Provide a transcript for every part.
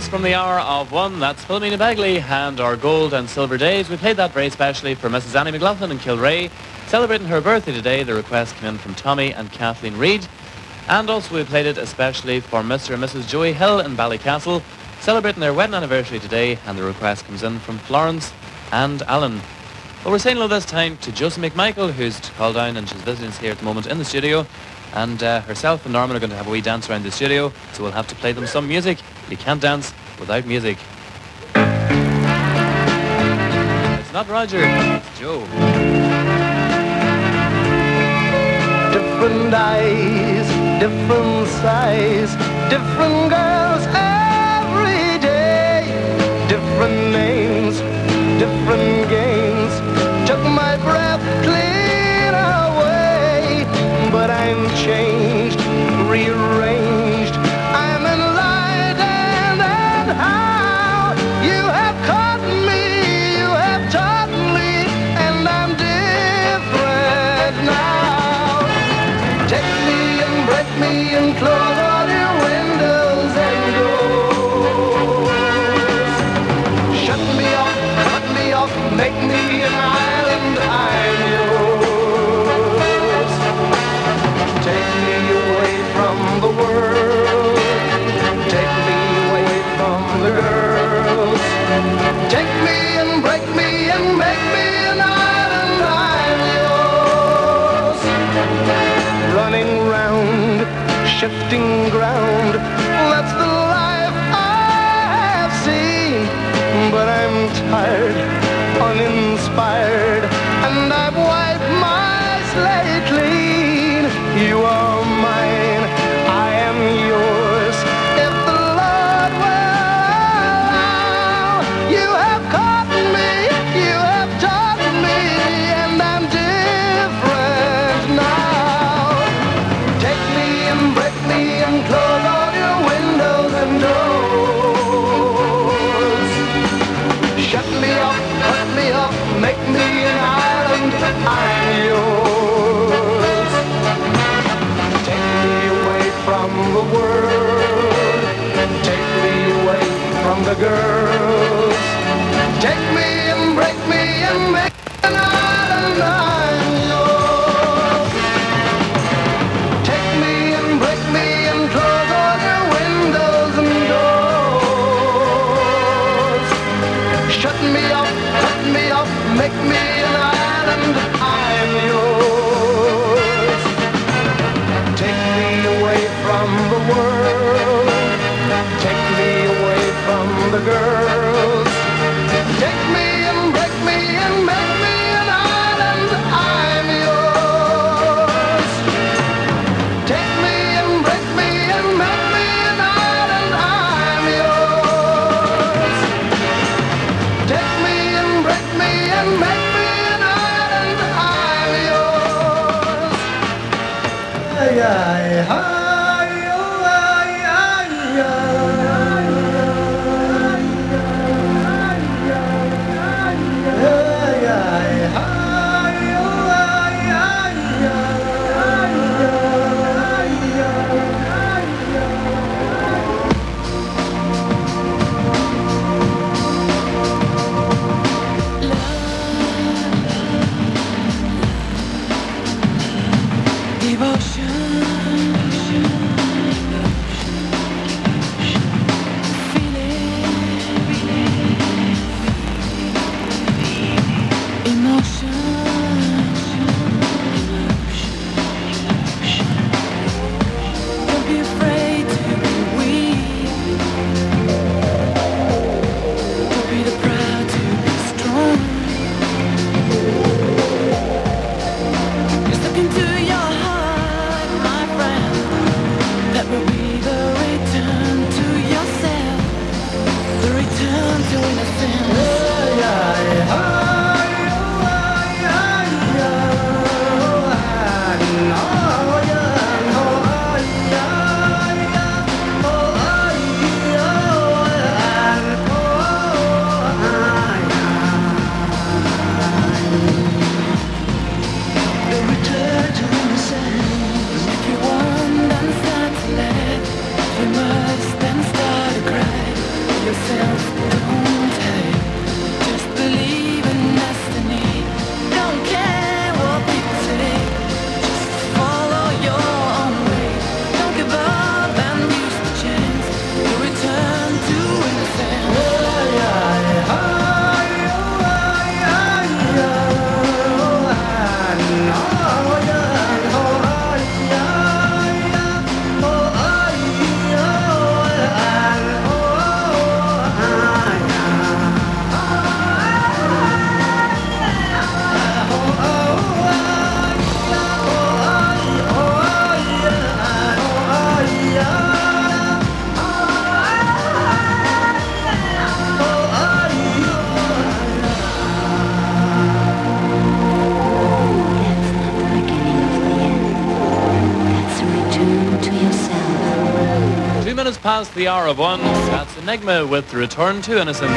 minutes from the hour of 1. That's Philomena Bagley and our gold and silver days. We played that very specially for Mrs. Annie McLaughlin in Kilray. Celebrating her birthday today, the request came in from Tommy and Kathleen Reid. And also we played it especially for Mr. and Mrs. Joey Hill in Ballycastle, celebrating their wedding anniversary today, and the request comes in from Florence and Alan. Well, we're saying hello this time to Josie McMichael, who's called down and she's visiting us here at the moment in the studio. And herself and Norman are going to have a wee dance around the studio, so we'll have to play them some music. You can't dance without music. It's not Roger, it's Joe. Different eyes, different size, different girls every day. Different names, different games, took my breath clean away. But I'm changed, rearranged, I'm enlightened, and how you have caught me, you have taught me, and I'm different now. Take me and break me and close all your windows and doors. Shut me off, cut me off, make me an island, I'm yours. Take me away from the world, take me away from the girls. Take me and break me and make me an island, I'm yours. Running round, shifting ground, that's the life I have seen. But I'm tired, uninspired, and I've wiped my slate clean. You are mine, I am yours, if the Lord will allow. You have caught me, you have taught me, and I'm different now. Take me and break me and close all your windows and doors. Shut me off, cut me off, make me an island, I'm yours. Take me away from the world, take me away from the girls. Take me and break me and make an island, I'm yours. Take me and break me and close all your windows and doors. Shut me off, cut me off, make me an island, I'm yours. Take me away from the world, take me away from the girls. Take me and break me and make me an island, I'm yours. Take me and break me and make me an island, I'm yours. Take me and break me and make me an island, I'm yours. Ay, ay, ay, oh, ay, ay, ay. yourself, hold tight. Just believe in destiny. Don't care what people say. Just follow your own way. Don't give up and use the chance to return to innocence. Minutes past the hour of 1. That's Enigma with the Return to Innocence.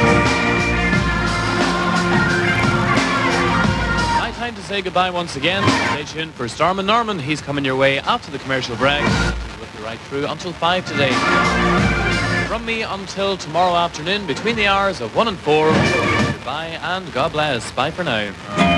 My time to say goodbye once again. Stay tuned for Stormin Norman. He's coming your way after the commercial break. He's with you right through until 5 today. From me until tomorrow afternoon between the hours of 1 and 4. Goodbye and God bless. Bye for now.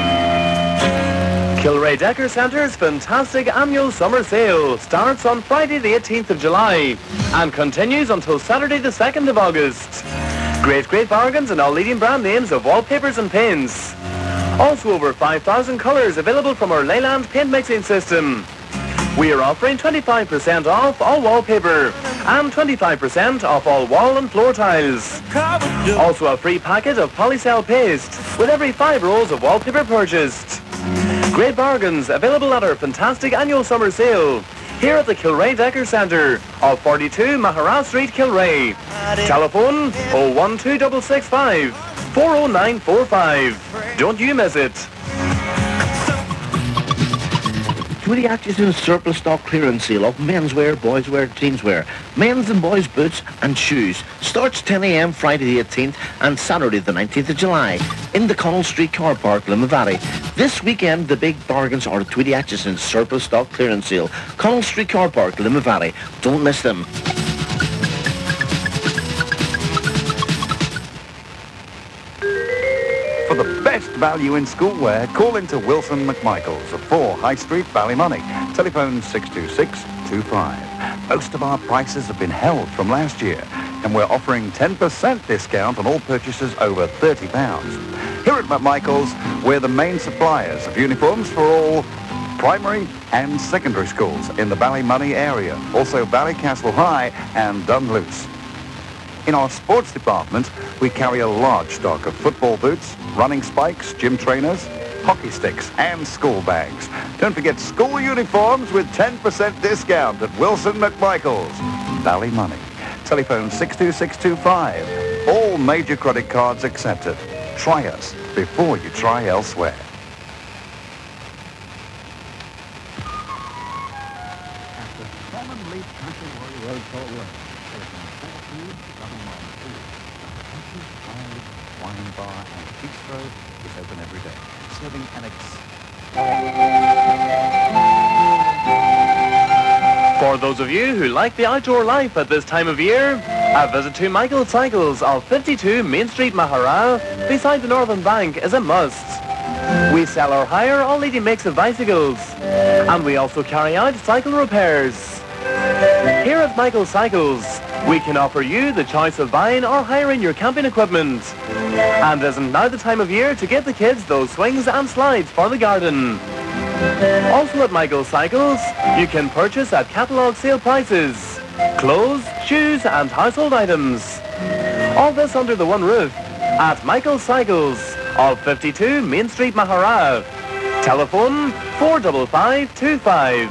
Kilrea Decker Centre's fantastic annual summer sale starts on Friday the 18th of July and continues until Saturday the 2nd of August. Great bargains in all leading brand names of wallpapers and paints. Also over 5,000 colours available from our Leyland paint mixing system. We are offering 25% off all wallpaper and 25% off all wall and floor tiles. Also a free packet of Polycell paste with every 5 rolls of wallpaper purchased. Great bargains available at our fantastic annual summer sale here at the Kilrea Decker Centre of 42 Maharal Street, Kilrea. Telephone 01265 40945. Don't you miss it. Tweedy Atchison surplus stock clearance sale of menswear, boyswear, teenswear, men's and boys' boots and shoes. Starts 10 a.m. Friday the 18th and Saturday the 19th of July in the Connell Street Car Park, Limavady. This weekend, the big bargains are at Tweedy Atchison's surplus stock clearance sale. Connell Street Car Park, Limavady. Don't miss them. For the best value in schoolwear, call into Wilson McMichaels of 4 High Street, Ballymoney. Telephone 62625. Most of our prices have been held from last year, and we're offering 10% discount on all purchases over £30. Here at McMichaels, we're the main suppliers of uniforms for all primary and secondary schools in the Ballymoney area, also Ballycastle High and Dunluce. In our sports department, we carry a large stock of football boots, running spikes, gym trainers, hockey sticks and school bags. Don't forget school uniforms with 10% discount at Wilson McMichaels, Ballymoney. Telephone 62625. All major credit cards accepted. Try us before you try elsewhere. At the commonly Country Road Colway. Wine bar and bistro is open every day, serving For those of you who like the outdoor life at this time of year, a visit to Michael Cycles of 52 Main Street, Maharal, beside the Northern Bank is a must. We sell or hire all leading makes of bicycles, and we also carry out cycle repairs. Here at Michael Cycles, we can offer you the choice of buying or hiring your camping equipment. And isn't now the time of year to get the kids those swings and slides for the garden? Also at Michael Cycles, you can purchase at catalogue sale prices, clothes, shoes and household items. All this under the one roof at Michael Cycles of 52 Main Street, Maharal. Telephone 45525.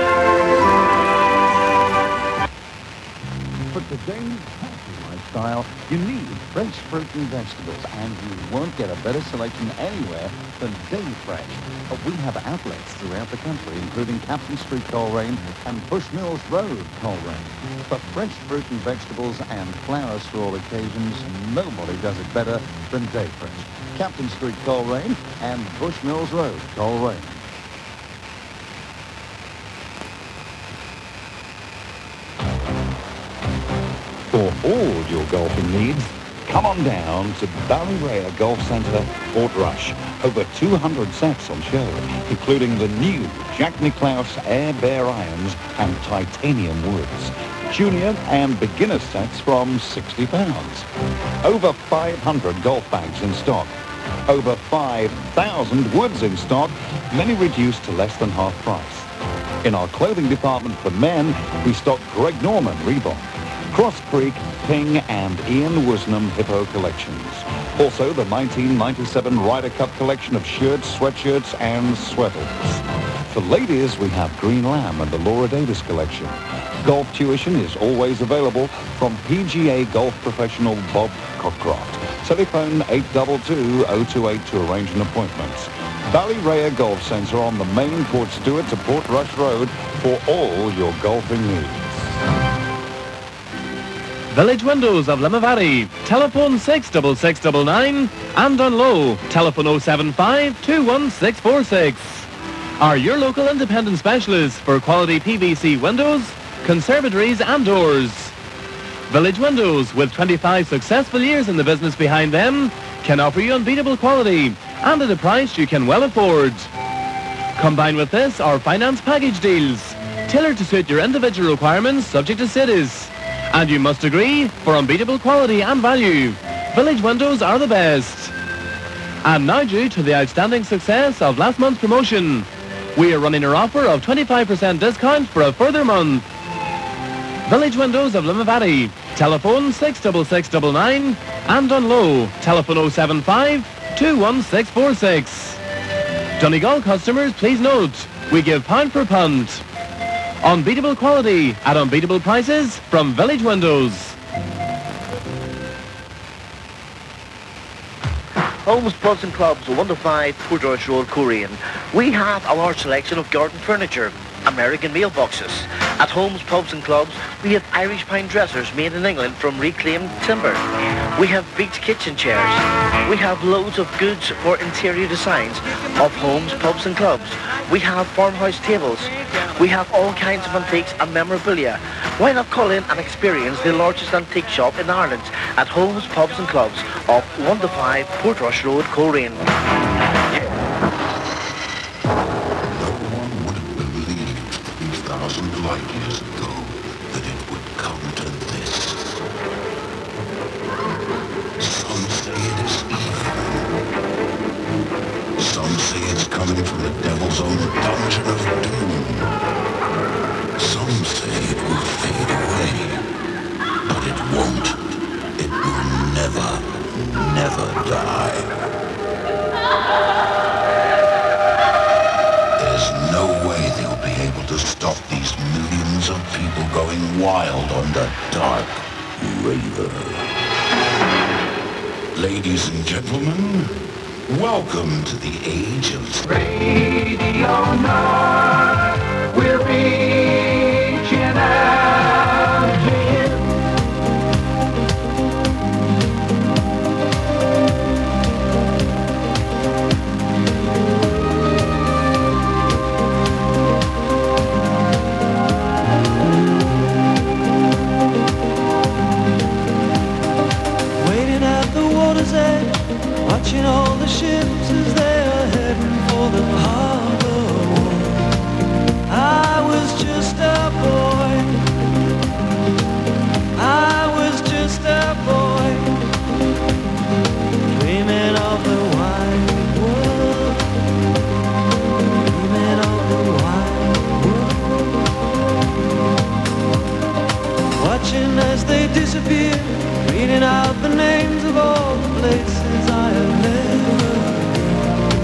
For today's healthy lifestyle, you need fresh fruit and vegetables, and you won't get a better selection anywhere than Dayfresh. We have outlets throughout the country, including Captain Street, Coleraine, and Bushmills Road, Coleraine. For fresh fruit and vegetables and flowers for all occasions, nobody does it better than Dayfresh. Captain Street, Coleraine, and Bushmills Road, Coleraine. For all your golfing needs, come on down to Ballyraya Golf Centre, Portrush. Over 200 sets on show, including the new Jack Nicklaus Air Bear irons and titanium woods. Junior and beginner sets from £60. Over 500 golf bags in stock. Over 5,000 woods in stock, many reduced to less than half price. In our clothing department for men, we stock Greg Norman Reebok, Cross Creek, Ping and Ian Woosnam Hippo collections. Also the 1997 Ryder Cup collection of shirts, sweatshirts and sweaters. For ladies, we have Green Lamb and the Laura Davis collection. Golf tuition is always available from PGA Golf professional Bob Cockcroft. Telephone 822-028 to arrange an appointment. Ballyraya Golf Centre on the main Port Stewart to Portrush Road for all your golfing needs. Village Windows of Limavady. Telephone 66699 and on low, telephone 075 21646. Are your local independent specialists for quality PVC windows, conservatories and doors. Village Windows, with 25 successful years in the business behind them, can offer you unbeatable quality and at a price you can well afford. Combine with this our finance package deals, tailored to suit your individual requirements subject to cities. And you must agree, for unbeatable quality and value, Village Windows are the best. And now, due to the outstanding success of last month's promotion, we are running our offer of 25% discount for a further month. Village Windows of Limavady. Telephone 66699 and on low, telephone 075 21646. Donegal customers, please note, we give pound for pound. Unbeatable quality at unbeatable prices from Village Windows. Homes, Pubs and Clubs, 1-5 Portrush Road, Korean. We have a large selection of garden furniture, American mailboxes. At Homes, Pubs and Clubs, we have Irish pine dressers made in England from reclaimed timber. We have beach kitchen chairs. We have loads of goods for interior designs of Homes, Pubs and Clubs. We have farmhouse tables. We have all kinds of antiques and memorabilia. Why not call in and experience the largest antique shop in Ireland at Homes, Pubs and Clubs off 1-5 Portrush Road, Coleraine. Light years ago that it would come to this. Some say it is evil. Some say it's coming from the devil's own dungeon of doom. Some say it will fade away, but it won't. It will never die. There's no way they'll be able to stop these millions of people going wild on the Dark Raver. Ladies and gentlemen, welcome to the age of Radio North. We're reaching out to you. Watching all the ships as they are heading for the harbor. I was just a boy. I was just a boy, dreaming of the wide world. Dreaming of the wide world. Watching as they disappear, reading out the names of all the places I have never been.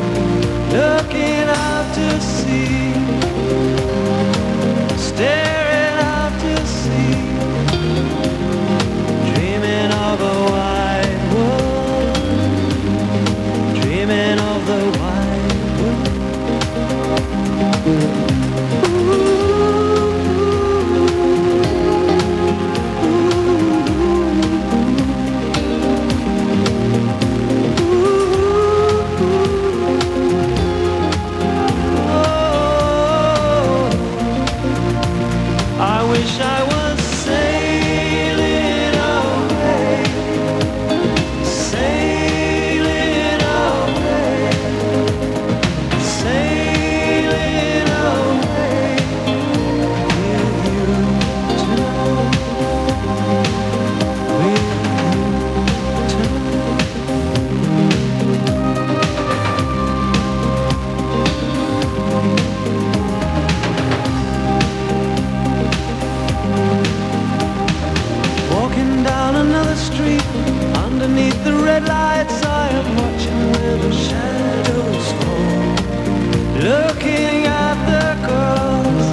red lights I am watching where the shadows fall, looking at the girls,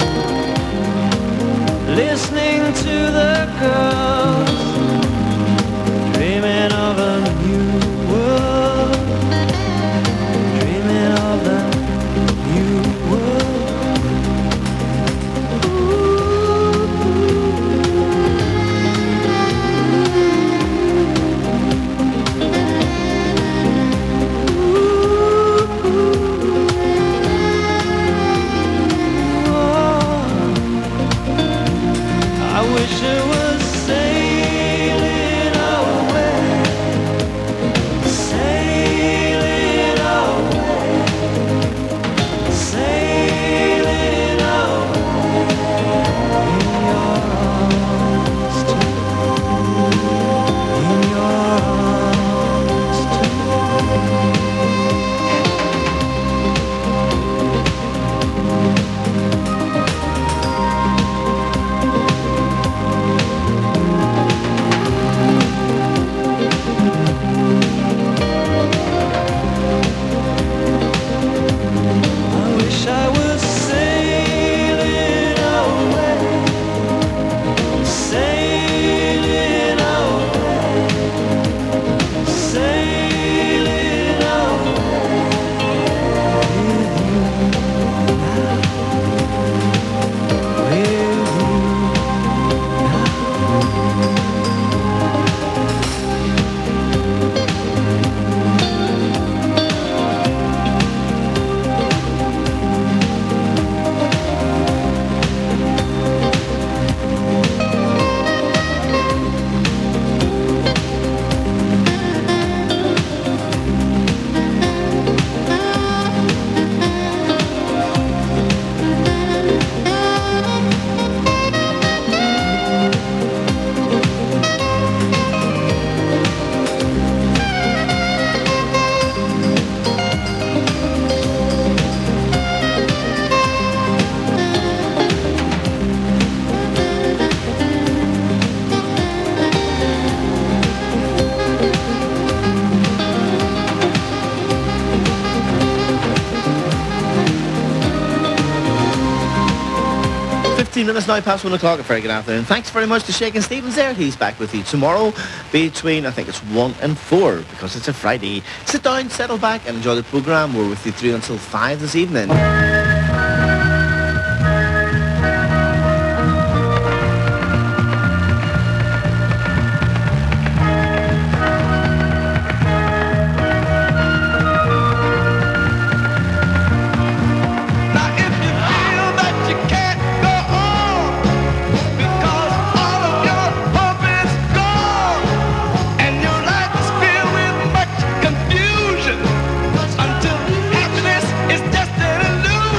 listening to the girls, dreaming of a new world, dreaming of the new world. I wish it was sailing away, sailing away, sailing away in your arms too, in your arms too. I wish I was sailing away, sailing away, sailing away with you now, with you Minutes now past 1 o'clock. A very good afternoon. Thanks very much to Shakin' Stevens there. He's back with you tomorrow between, I think it's 1 and 4 because it's a Friday. Sit down, settle back and enjoy the programme. We're with you through until 5 this evening. Now if you feel that you can't go on because all of your hope is gone and your life is filled with much confusion until happiness is just an illusion.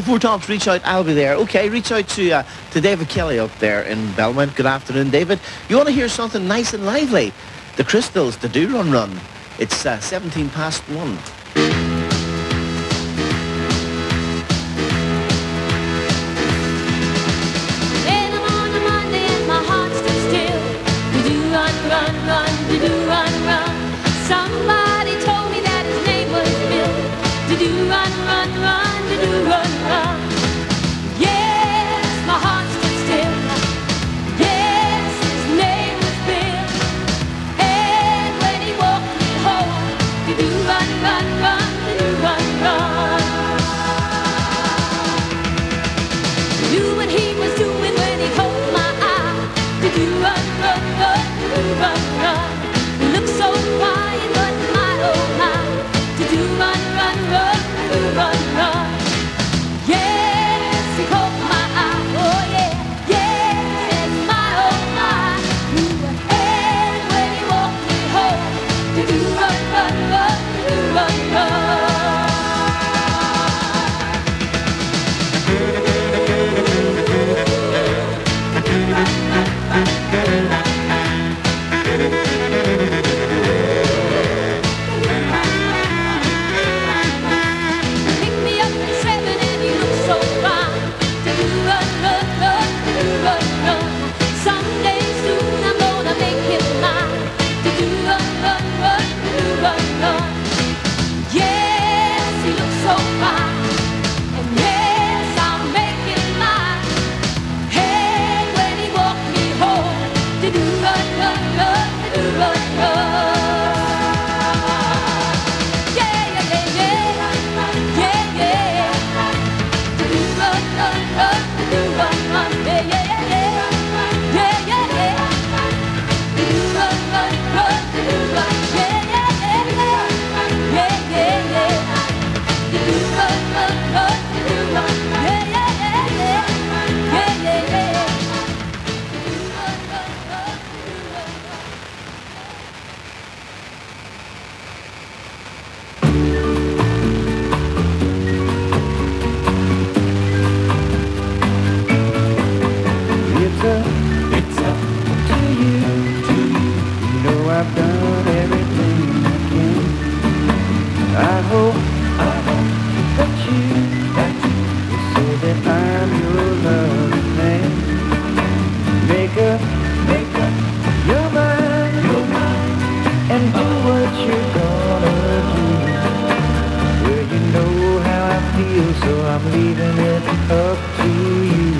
the Four Tops, reach out, I'll be there. Okay, reach out to David Kelly up there in Belmont. Good afternoon, David. You want to hear something nice and lively? The Crystals, the Do Run Run. It's 17 past 1. Somebody told me that his name was Bill. Do run, run, run, do run, run. Yes, my heart stood still. Yes, his name was Bill. And when he walked me home, do run, run, run, do run, run. Do what he was doing when he caught my eye. Do run, run, run, do run, run. He looked so quiet, but my oh my. Do run, run, run, do run, run. Yes, he caught my eye. Oh yeah, yes, my oh my. And when he walked me home, do run, run, run, do run, run. Pick me up at 7 and you look so fine. Do run, run, run, do run, run. Someday soon I'm gonna make him mine. Do run, run, run, do run, run. Yes, he looks so fine. And yes, I'll make him mine. And when he walked me home, do run, run, run, do run, run. Yeah, yeah, yeah, yeah. Yeah, yeah. Do run, run, run, do run, run. Yeah, yeah, yeah. Yeah, yeah, yeah. Do run, run, run, do run. Yeah, yeah, yeah. Yeah, yeah, yeah. Do run, run, run, do run. Yeah, yeah, yeah, yeah. Yeah, yeah, yeah. Do run, run, run, do run. It's up to you. You know I've done everything I can. I hope that you will say that I'm your loving man. Make up your mind and do what you're gonna do. Well, you know how I feel, so I'm leaving it up to you.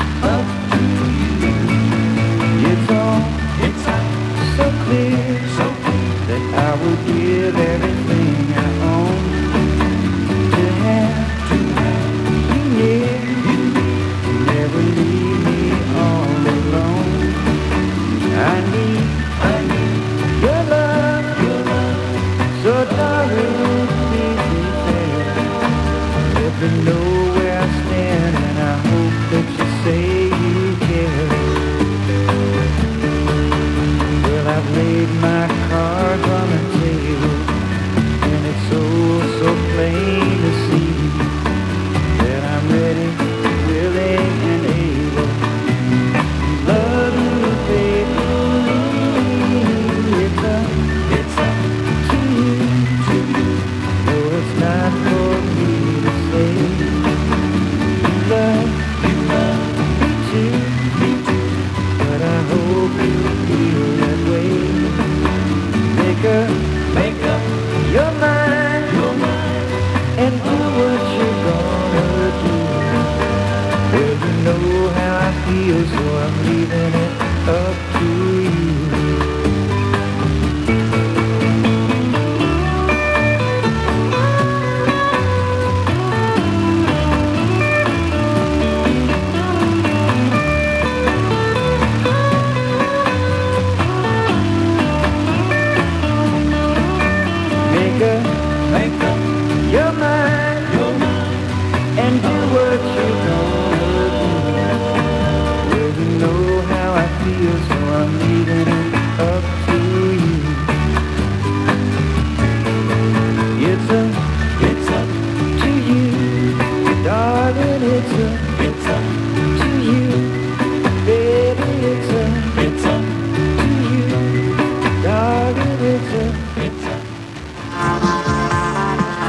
It's so clear that I will give everything I own to have you near. Never leave me all alone. I need your love, so darling, please be fair. Let me know where I stand, and I hope that you say you care. I've laid my cards on the table, and it's so plain to see that I'm ready, willing, and able to love you faithfully. It's up to you. No, it's not for me to say. You love me too, but I hope you feel that way. Make up your mind and do what you're gonna do. Well, you know how I feel, so I'm leaving it up to you. Make up your mind and do what you're gonna do. Well, you know how I feel, so I'm leaving it up to you. It's up to you, darling.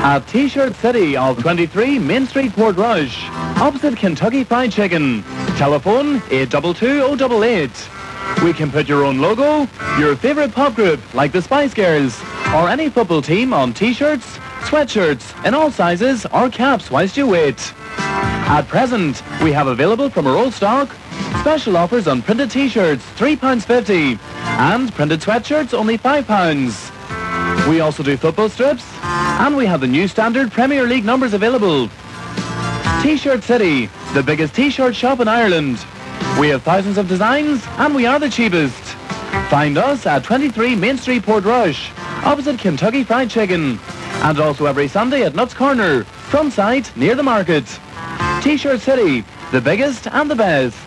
At T-Shirt City of 23 Main Street, Portrush, opposite Kentucky Fried Chicken. Telephone 822-088. We can put your own logo, your favourite pop group like the Spice Girls, or any football team on T-shirts, sweatshirts in all sizes, or caps whilst you wait. At present, we have available from our old stock special offers on printed T-shirts, £3.50, and printed sweatshirts, only £5. We also do football strips, and we have the new standard Premier League numbers available. T-Shirt City, the biggest T-shirt shop in Ireland. We have thousands of designs, and we are the cheapest. Find us at 23 Main Street, Portrush, opposite Kentucky Fried Chicken, and also every Sunday at Nuts Corner, front site near the market. T-Shirt City, the biggest and the best.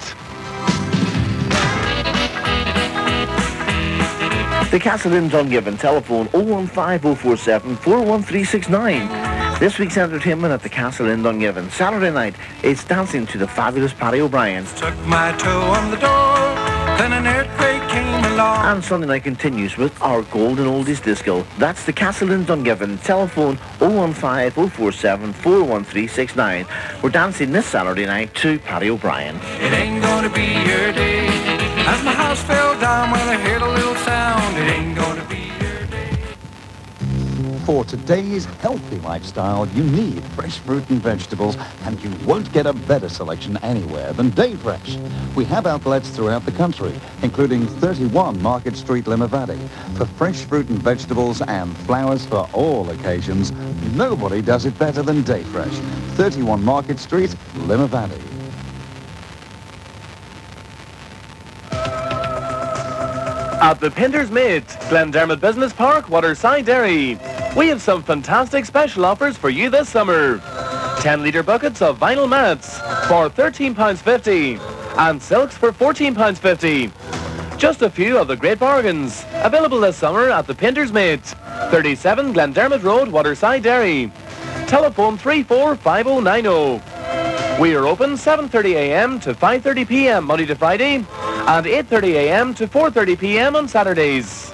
The Castle Inn Dungiven, telephone 015-047 41369. This week's entertainment at the Castle Inn Dungiven. Saturday night, it's dancing to the fabulous Paddy O'Brien. Stuck my toe on the door, then an earthquake came along. And Sunday night continues with our golden oldies disco. That's the Castle Inn Dungiven, telephone 015-047 41369. We're dancing this Saturday night to Paddy O'Brien. It ain't gonna be your day. As my house fell down, well, I heard a little sound. It ain't gonna be your day. For today's healthy lifestyle, you need fresh fruit and vegetables, and you won't get a better selection anywhere than Dayfresh. We have outlets throughout the country, including 31 Market Street, Limavady. For fresh fruit and vegetables and flowers for all occasions, nobody does it better than Dayfresh. 31 Market Street, Limavady. At the Pinder's Mate, Glendermot Business Park, Waterside, Derry. We have some fantastic special offers for you this summer. 10-litre buckets of vinyl mats for £13.50 and silks for £14.50. Just a few of the great bargains available this summer at the Pinder's Mate, 37 Glendermot Road, Waterside, Derry. Telephone 345090. We are open 7:30 a.m. to 5:30 p.m. Monday to Friday, and 8:30 a.m. to 4:30 p.m. on Saturdays.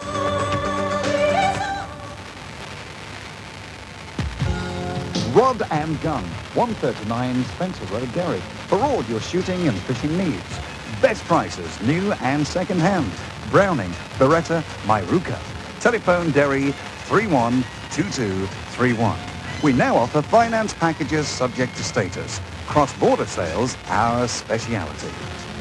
Rod and Gun, 139 Spencer Road, Derry, for all your shooting and fishing needs. Best prices, new and second hand. Browning, Beretta, Myruka. Telephone Derry 312231. We now offer finance packages subject to status. Cross-border sales, our speciality.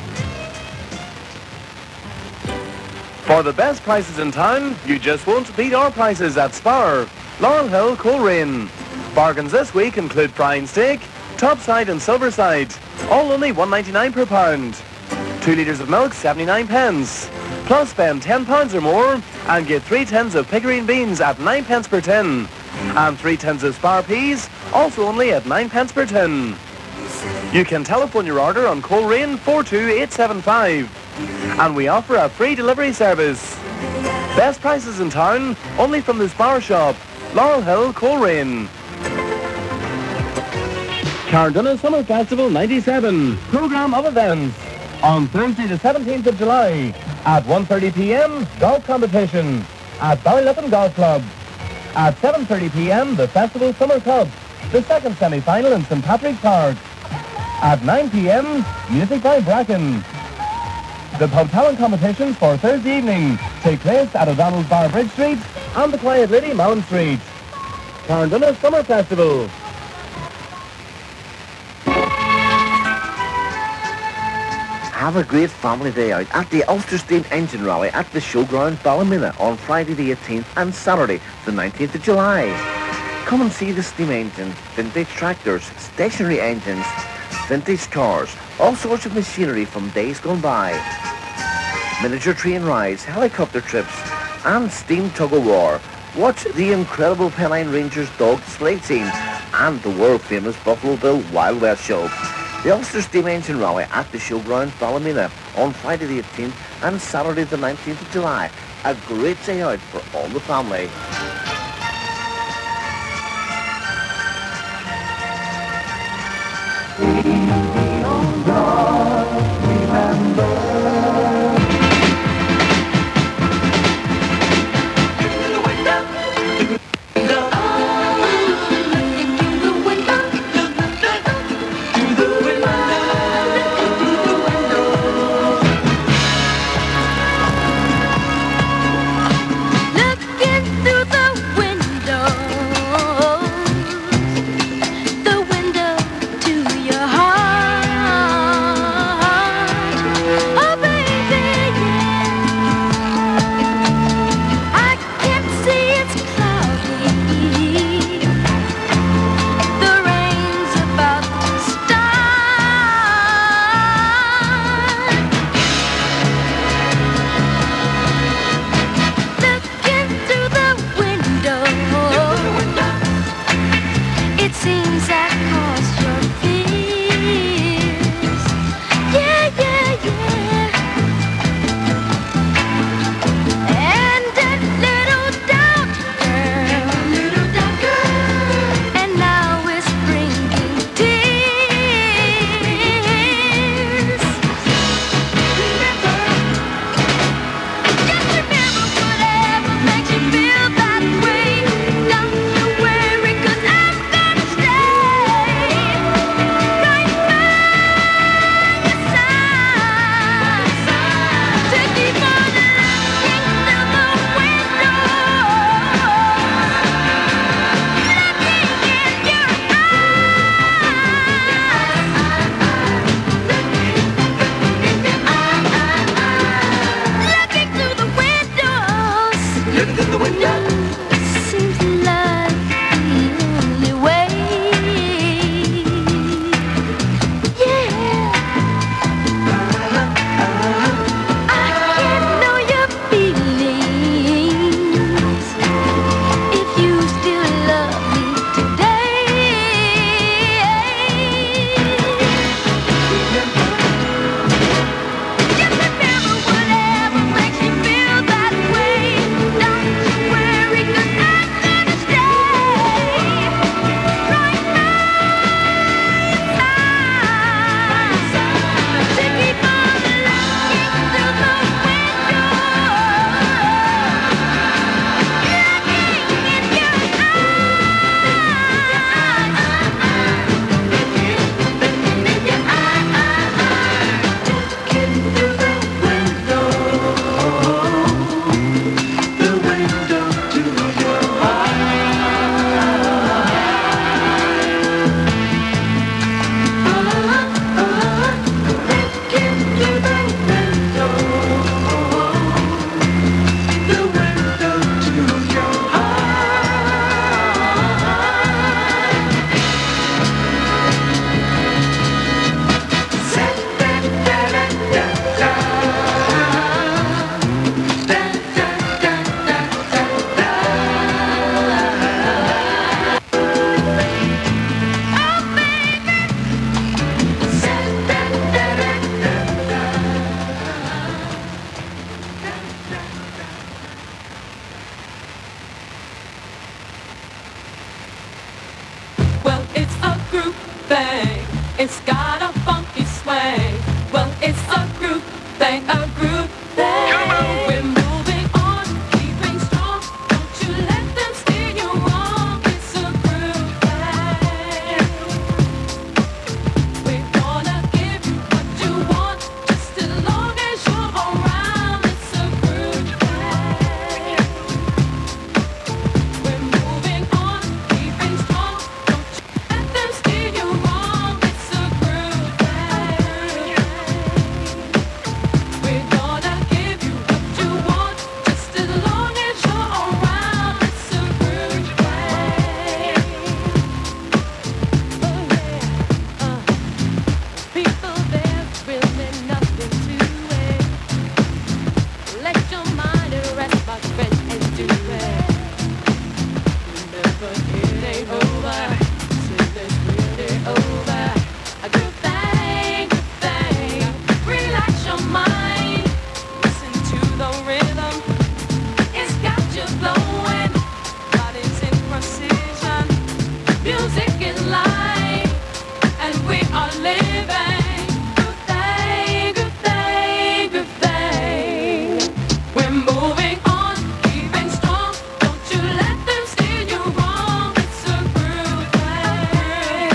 For the best prices in town, you just won't beat our prices at Spar, Laurel Hill, Coleraine. Bargains this week include frying steak, topside and silverside, all only $1.99 per pound. 2 litres of milk, 79 pence. Plus spend £10 or more and get 3 tins of pickerine beans at 9 pence per tin. And 3 tins of Spar peas, also only at 9 pence per tin. You can telephone your order on Coleraine 42875. And we offer a free delivery service. Best prices in town, only from the Spar shop, Laurel Hill, Coleraine. Cardona Summer Festival 97, programme of events. On Thursday the 17th of July, at 1:30 p.m, golf competition at Ballyliffin Golf Club. At 7:30 p.m, the Festival Summer Cup, the second semi-final in St Patrick's Park. At 9 p.m, music by Bracken. The pub talent competitions for Thursday evening take place at O'Donnell's Bar, Bridge Street, and the Quiet Lady, Malin Street. Cardona Summer Festival. Have a great family day out at the Ulster Steam Engine Rally at the Showground Ballymena on Friday the 18th and Saturday the 19th of July. Come and see the steam engine, vintage tractors, stationary engines, vintage cars, all sorts of machinery from days gone by. Miniature train rides, helicopter trips, and steam tug-of-war. Watch the incredible Pennine Rangers dog display team and the world-famous Buffalo Bill Wild West show. The Ulster Steam Engine Rally at the Showground Ballymena on Friday the 18th and Saturday the 19th of July. A great day out for all the family. Well, it's a group thing. It's got a funky swing. Well, it's a group thing, a group thing. Come on. We're moving on, keeping strong. Don't you let them steer you wrong. It's a group thing. We're gonna give you what you want, just as long as you're around. It's a group thing. We're moving on, keeping strong. Don't you let them steer you wrong. It's a group thing. We're gonna give you what you want, just as long as you're around. It's a group thing. Oh yeah, people, there's really nothing to it. Let your mind rest, my friend, and do it. Remember, it ain't over till it's really over. A good thing, relax your mind. Listen to the rhythm, it's got you flowing. Body's in precision, music is life, and we are living. Good thing, good thing, good thing. We're moving on, keeping strong. Don't you let them steer you wrong. It's a group thing.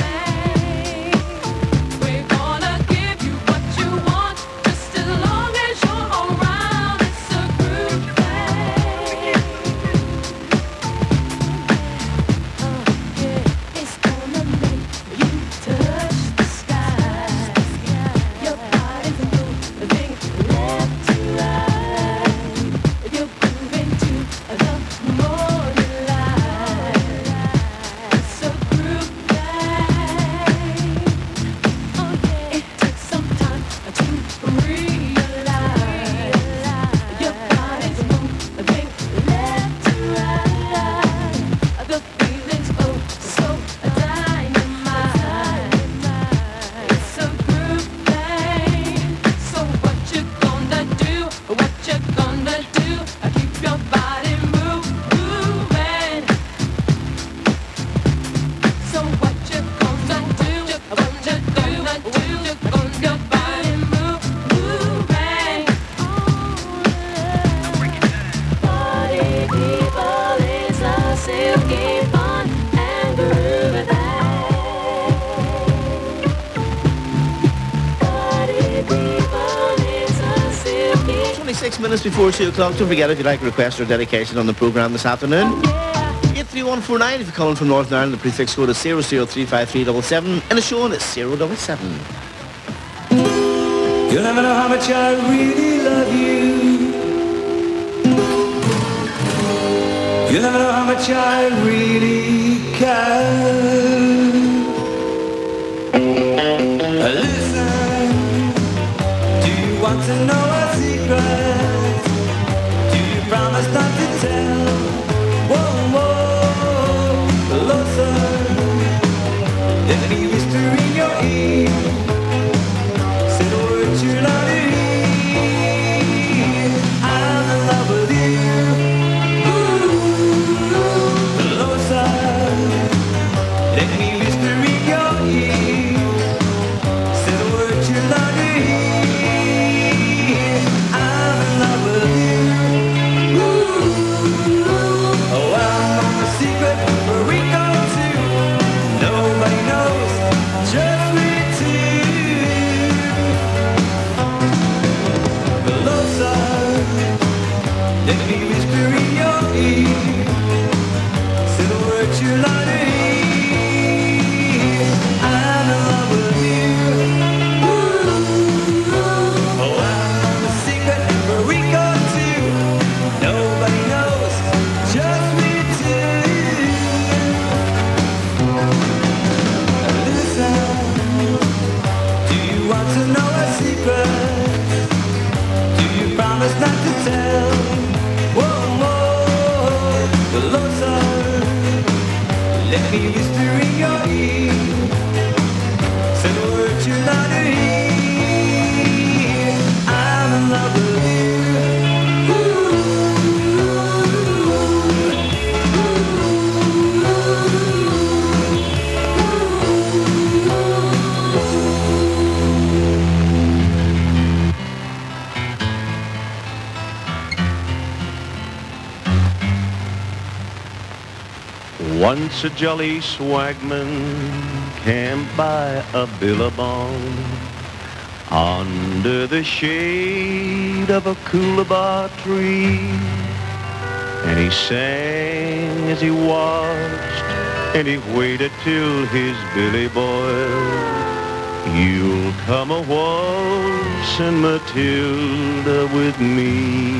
We're gonna give you what you want, just as long as you're around. It's a group thing. It's gonna make you touch the sky. Your body's moving left to right. You're grooving to the morning light. It's a group thing. Oh yeah, it takes some time to realize. Your body's moving left to right. The feeling's oh so dynamite. It's a group thing. So what you gonna do? What you gonna do? Keep your body moving. So what you gonna do? What you gonna do? Keep your body moving. Party people, it's a silky fun and groovy thing. Party people, it's a silky 26 minutes before 2 o'clock. Don't forget, if you'd like a request or dedication on the programme this afternoon, 83149. If you're calling from Northern Ireland, the prefix code is 0035377, and the show is 077. You'll never know how much I really love you. You'll never know how much I really care. Listen, do you want to know a secret? Do you promise not to tell? Whoa, whoa, listen, let me whisper in your ear. Say the words you love to hear. I'm in love with you. Ooh, closer. Let me whisper in your ear. Say the words you love to hear. I'm in Once a jolly swagman camped by a billabong under the shade of a coolabah tree, and he sang as he watched, and he waited till his billy boiled. You'll come a waltzing Matilda with me.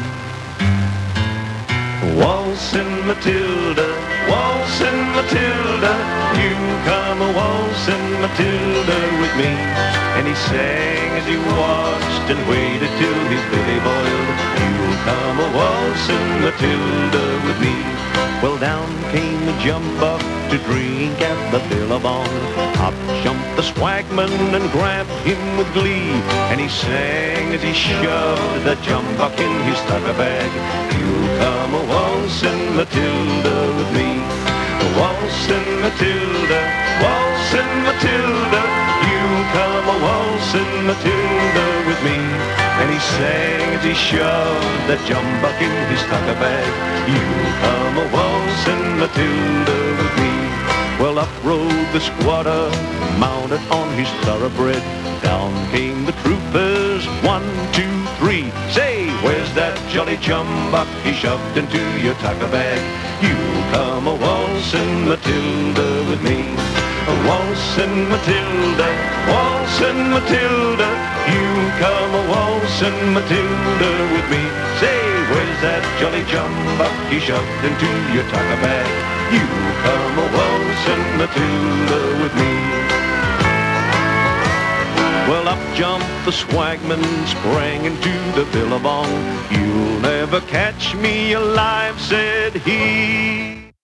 Waltzing Matilda, waltzing Matilda, you come a waltzing Matilda with me. And he sang as he watched and waited till his billy boiled. You'll come a waltzing Matilda with me. Well, down came the jumbuck to drink at the billabong. Up jumped the swagman and grabbed him with glee. And he sang as he shoved the jumbuck in his tucker bag. You'll come a waltzing Matilda with me. Waltzing Matilda, waltzing Matilda, you'll come a waltzing Matilda with me. And he sang as he shoved the jumbuck in his tucker bag. You'll come a waltzing Matilda with me. Well, up rode the squatter, mounted on his thoroughbred. Down came the troopers, 1, 2, 3. Say, where's that jolly jumbuck he shoved into your tucker bag? You'll come a waltzing Matilda with me. A waltzing Matilda, waltzing Matilda, you'll come a waltzing Matilda with me. Say, where's that jolly jumbuck he shoved into your tucker bag? You'll come a waltzing Matilda with me. Well, up jumped the swagman, sprang into the billabong. You'll never catch me alive, said he.